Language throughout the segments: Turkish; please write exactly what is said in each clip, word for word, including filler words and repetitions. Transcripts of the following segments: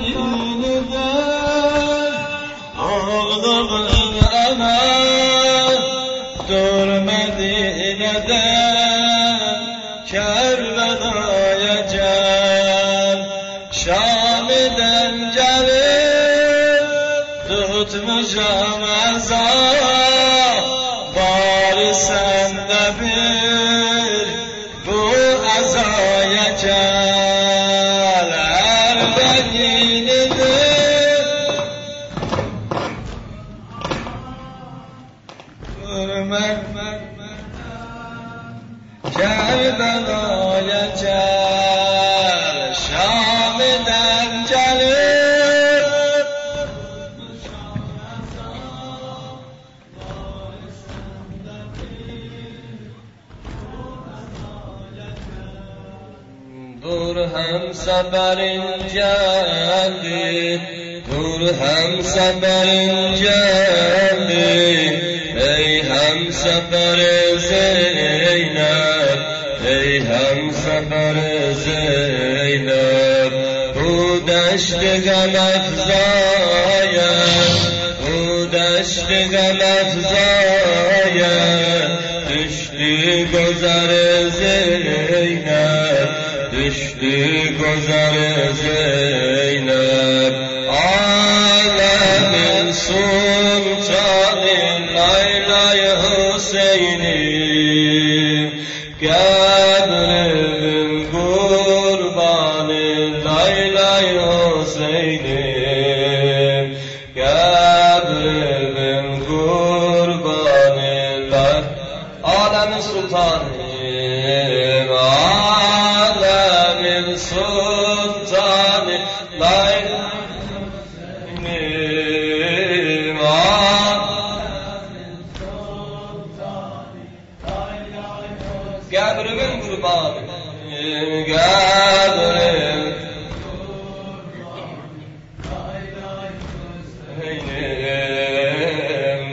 yenidir ağlığın ana dur Medine'de Kerbela'ya gel Şam'den gelip tutmuşam azap bari sen de bir bu azaya gel erden yenidir Hürmet Kerbela'ya gel Şam'den gelip dur hem seferin geldi dur hem seferin geldi ey hem seferi Zeynep ey hem seferi Zeynep bu deşti gamefzaya bu deşti gamefzaya düştü gözler Zeynep düştü gözler Zeynep alemin sultanı Laylay Hüseyin'im Kabrimin kurbanı Laylay Hüseyin'im Kabrimin kurbanı Lay alemin sultanım alemin sultanı Laylay Kabrimin kurbanı Kabrim Zeynep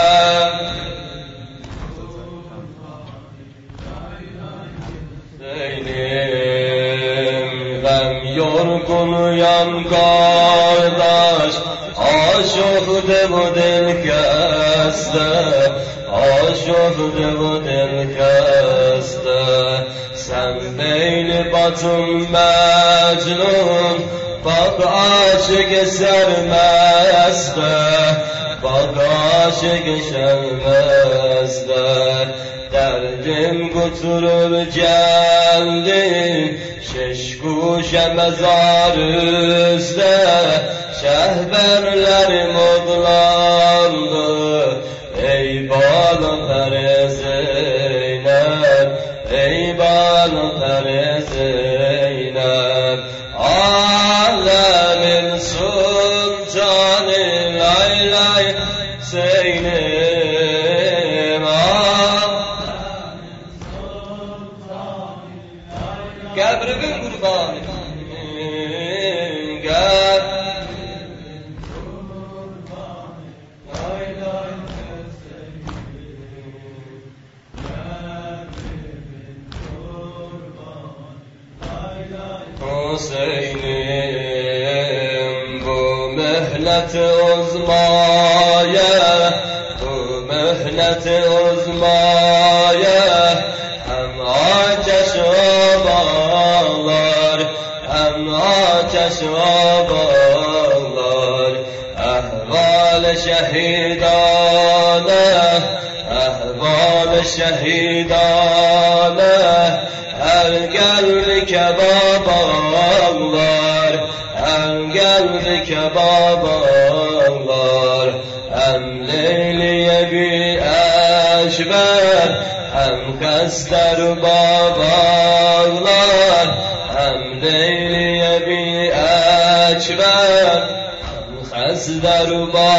Zeynep ben yorgunuyam kardeş aşık de bu del keste aşık de bu del keste sen beyli batın mecnun bak aşık sermezde bak aşık sermezde derdim götürür geldi şeş kuşa mezar üstte şehberlerim odlandı ey balım pere Zeynep ey balım pere Zeynep alemin sultanı Laylay Zeynep Kabrimin kurbanı Hüseyin'im bu mühneti uzmaya bu mühneti uzmaya hem ateş obalar hem ateş obalar ehval-i şehidane ehval-i şehidane her geldi kebabalar her geldi kebabalar hem Leyliye bir eşber hem kester babalar hem Leyliye bir eşber hem kester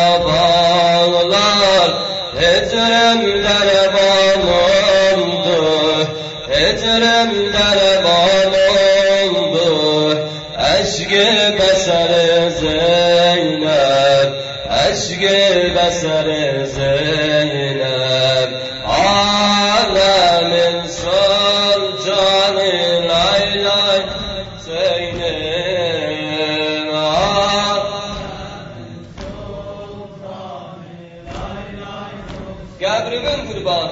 babalar hicremlere bağlandı hicremlere bağlandı eşk-i besar-ı Zeynep eşk-i besar-ı Zeynep alemin sultanı Laylay Zeynep Kabrimin kurbanı.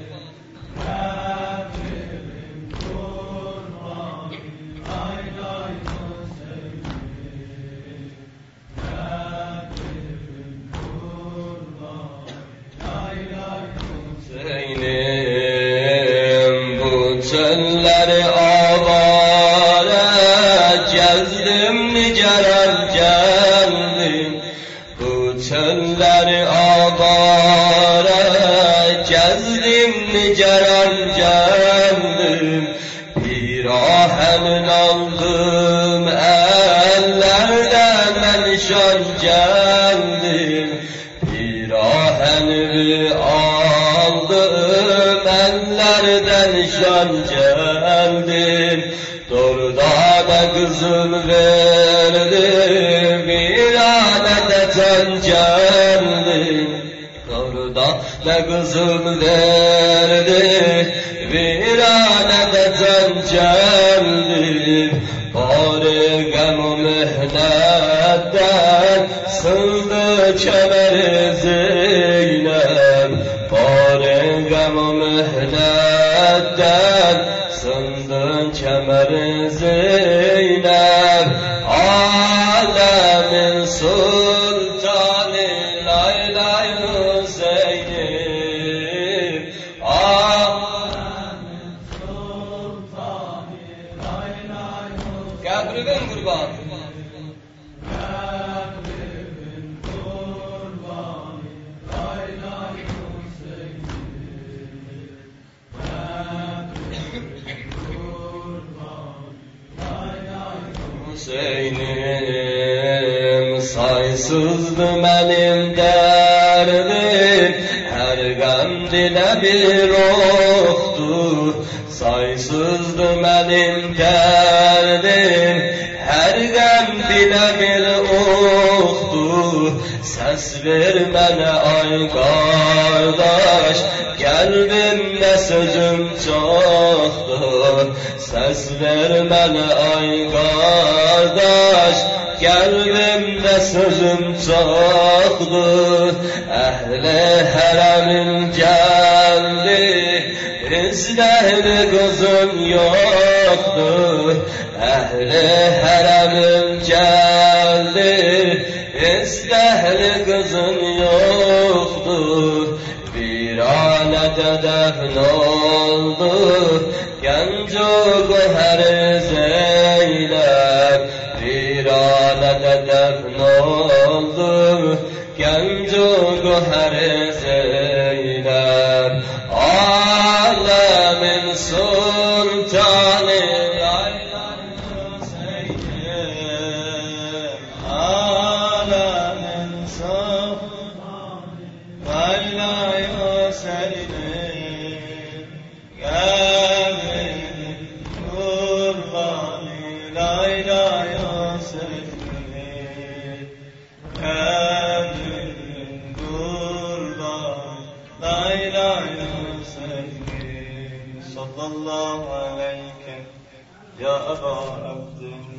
Hüseyin'im bu çölleri avare gezdim niceler geldim. Bu çölleri avare gezdim niceler geldim. Pirahenin aldım ellerden ben şan geldim. Pirahenini aldım ellerden şan geldim. Dordana kızım verdim viranede ten geldim. Dordana kızım verdim viranede ten geldim. Bari gam o mehnetten sıldı kemeri Zeynep. Bari gam o mehnetten sıldı kemeri Zeynep. Alemin sultanı lay lay Hüseyin'im. Alemin sultanı lay lay Hüseyin'im. Kabrimin kurbanı. Hüseyin'im saysızdı benim derdim, her gam dile bir ruhtur. Saysızdı benim derdim, her gam dile bir ruhtur. Ses vermene ay kardeş, kalbimde sözüm çoktur. Ses vermene ay kardeş, kalbimde sözüm çoktur. Ehli haremin geldi, izleri kızın yoktur. Ehli haremin geldi, izleri kızın yoktur. Viranede defn oldu genco goher Zeynep. Viranede defn oldu genco goher Zeynep. Alemin sultanı lay lay Hüseyin'im. Alemin sultanı lay lay Hüseyin'im. Kabrimin kurbanı lay lay Hüseyin'im. Kabrimin kurbanı lay lay Hüseyin'im. Sallallahu aleyke ya Eba Abdillah.